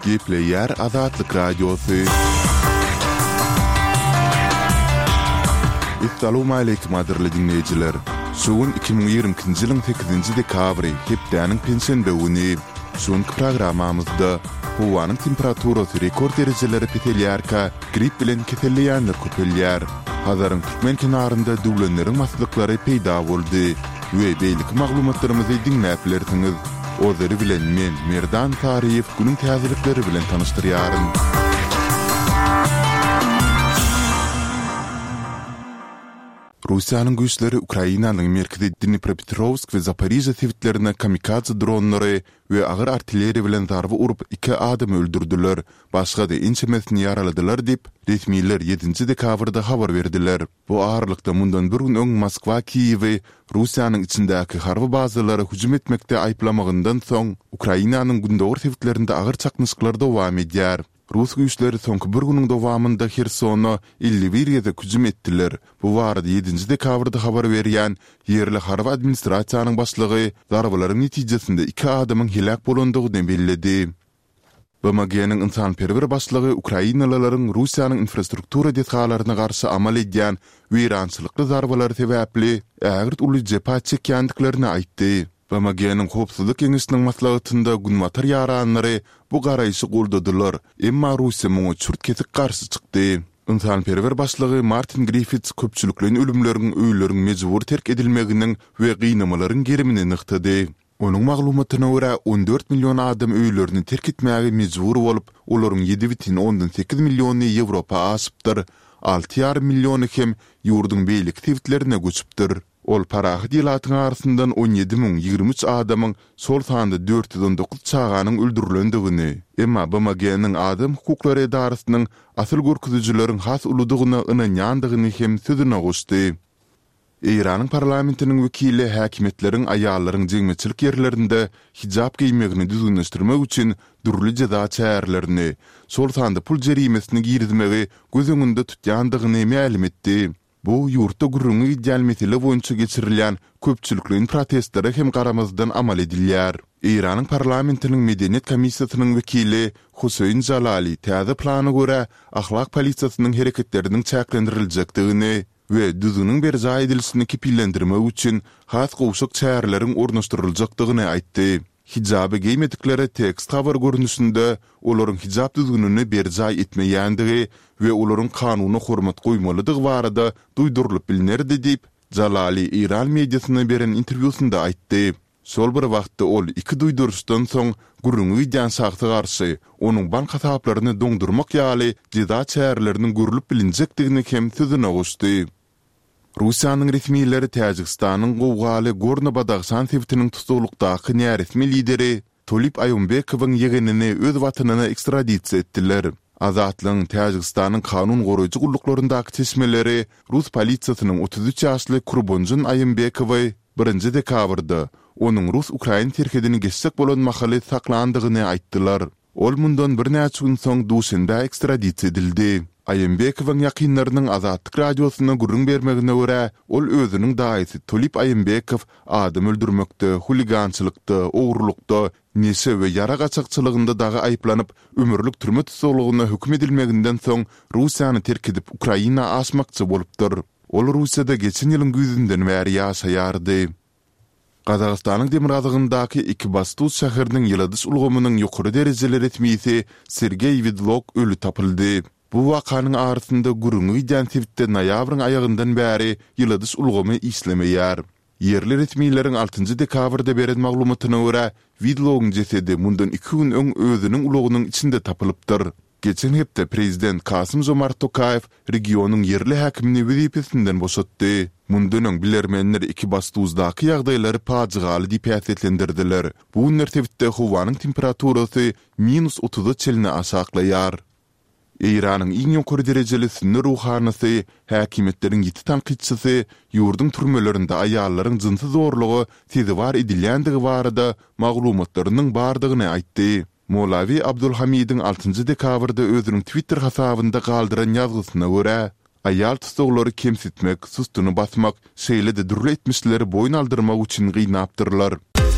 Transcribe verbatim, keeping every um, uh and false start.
Gepleyer Azatlık Radyosu. Assalamu alaykum adirli dinleyiciler. Şuun iki bin ýigrimkinji ýylyň sekizinji dekabry hepdäniň pensiýa döwüni. Şuňky programamyzda howanyň temperaturasy rekord derejeleri petelýärkä, grip bilen keselleýänler köpelýär. Hazaryň türkmen kenarynda döwlenleriň maslykları peýda boldy. We beýlik maglumatlarymyzy dinläp bilersiňiz. Ozary bilen men Merdan Tariýew günüň täzelikleri bilen tanyşdyrýaryn. Russiýanyň güýçleri Ukrainanyň merkezi Dnipropetrovsk we Zaporizhzhia sewitlerine kamikaze dronlary we agyr artilleriýa bilen zarby urup iki adam öldürdiler. Başga da inçemesini yaraladylar diýip resmiýetler ýedinji dekabrda habar berdiler. Bu ağırlykda mundan bir gün öň Moskwa, Kiýew Russiýanyň içindäki harby bazalary hüjüm etmekde aýplamagyndan soň Ukrainanyň gündäwir sewitlerinde agyr çaknysyklar dowam edýär. Rus güýçleri soňky bir günüň dowamynda Hersony elli bir ýerde hüjüm etdiler. Bu barada ýedinji dekabrda habar berýän ýerli harby administrasiýanyň başlygy zarbalaryň netijesinde iki adamyň helak bolandygyny bellidi. B M G'niň insanperwer başlygy Ukrainalaryň Russiýanyň infrastruktura detgalaryna garşy amal edýän weýrançylykly zarbalary sebäpli ägirt uly jepa çekýändiklerini aýtdy. B M G'niň howpsuzlyk keňeşiniň maslahatyna günmatar ýaranlary bu garaýşy goldadylar, emma Russiýa muňa çürt kesik garşy çykdy. İnsanperwer başlygy Martin Griffiths köpçüliklerin ölümleriň öýleriň mejbur terk edilmeginiň we gynamalaryň gerimini nyktady. Onuň maglumatyna görä on dört million adam öýlerini terk etmäge mejbur bolup, olaryň ýedi butun ondan sekiz milliony Ýewropa aşypdyr. alty ýarym milliony hem ýurdun beýlik sewitlerine göçüpdir. Ol parahy diýlatyň arasyndan on ýedi miň ýigri üç adamyň sol sanda dört yüz on dokuz çaganyň öldürilendigini, emma B M G'niň adam hukuklary edarasynyň asyl görkezijileriň has uludygyna ynanýandygyny hem sözüne goşdy. Iranyň parlamentiniň wekili häkimetleriň aýallaryň jeňmeçilik ýerlerinde hijab giýmegini düzgünleşdirmek üçin durly jaza çärlerini, sol sanda pul jerimesini girizmegi göz öňünde tutýandygyny ma'lum etdi. Bu ýurtda gürrüňi ideal mesele boýunça geçirilýän köpçülikliň protestlere hem garamazdan amal edilýär. Iranyň parlamentiniň medeniýet komissiýasynyň wekili Huseyn Jalali täze plana görä ahlak polisiýasynyň hereketleriniň çäklendirilmekdigini we düzgünüň berja edilisini kepillendirmek üçin has gowşak çärelerin ornaşdyryljakdygyny aýtdy. Hijaby giýmedikleri tekst habar görnüşinde olaryň hijab düzgününi berja etmeýändigi we olaryň kanuny hormat goýmalydygy barada duýdurylyp bilinirdi diýip Jalali Iran mediasyna beren interwýusynda aýtdy. Şol bir wagtda ol iki duýduruşdan soň gürrüňi ýan sagty garşy onuň bank hasaplaryny doňdurmak ýaly jaza çäreleriniň görülüp bilinjekdigini hem sözüne goşdy. Russiýanyň resmiýetleri Täjikistanyň gowgaly Gorno-Badakhshan sewitiniň tutulukdaky näresmi lideri Tolip Aýymbekowyň ýegenini öz watynyna ekstradisiýa etdiler. Azatlyň Täjikistanyň kanun goraýjy gulluklaryndaky çeşmeleri Rus polisiýasynyň otuz üç ýaşly Kurbonjun Aýymbekowy birinji dekabrda onuň Rus-Ukrain terkedini geçsek bolan mahaly saklandygyny aýtdylar. Ol mundan bir näçe gün soň duşynda ekstradisiýa edildi. Aýymbekowyň ýakynlarynyň Azatlyk radiosyna gürrüň bermegine görä, ol özüniň daýysy Tolip Aýymbekow adam öldürmekde, huligançylykda, ogrulukda, nese we ýara gaçakçylygynda dagy aýplanyp ömürlük türme tutulugyna hüküm edilmeginden soň Russiýany terk edip Ukraina aşmakçy bolupdyr. Ol Russiýada geçen ýylyň güýzinden bäri ýaşaýardy. Kazakstanyň Demirazygyndaky iki Bastus şäheriniň ýyldys ulgamynyň ýokary derejeleri etmisi Sergey Vidlok ölü tapyldy. Bu wakanyň arasynda gürrüňi ýan sewitde noýabryň aýagyndan bäri ýyldys ulgamy islemeýär. Yerli resmiýetleriň altynji dekabrda beren maglumatyna görä, Vidlogyň jesedi mundan iki gün öň özüniň ulagynyň içinde tapylypdyr. Geçen hepde prezident Kasym Jomart Tokayew regionyň yerli häkimini wezipesinden boşatdy. Mundan bilermenler iki Bastuzdaky ýagdaýlary paçygaly diýip häsiýetlendirdiler. Bu günler sewitde howanyň temperaturasy minus otuz çelini aşaklaýar. Iranyň iň ýokary derejeli sünni ruhanysy, häkimetleriň ýeti tanqidçisi ýurdun türmelerinde aýallaryň jynsy zorlugy tezewar edilýändigi barada maglumatlarynyň bardygyny aýtdy. Molavi Abdulhamidin altynji dekabrda özüniň Twitter hasabynda galdyran ýazgysyna görä, aýal tutuklary kemsitmek, sustuny basmak, şeýle de durly etmişleri boyun aldyrmak üçin gynapdyrlar.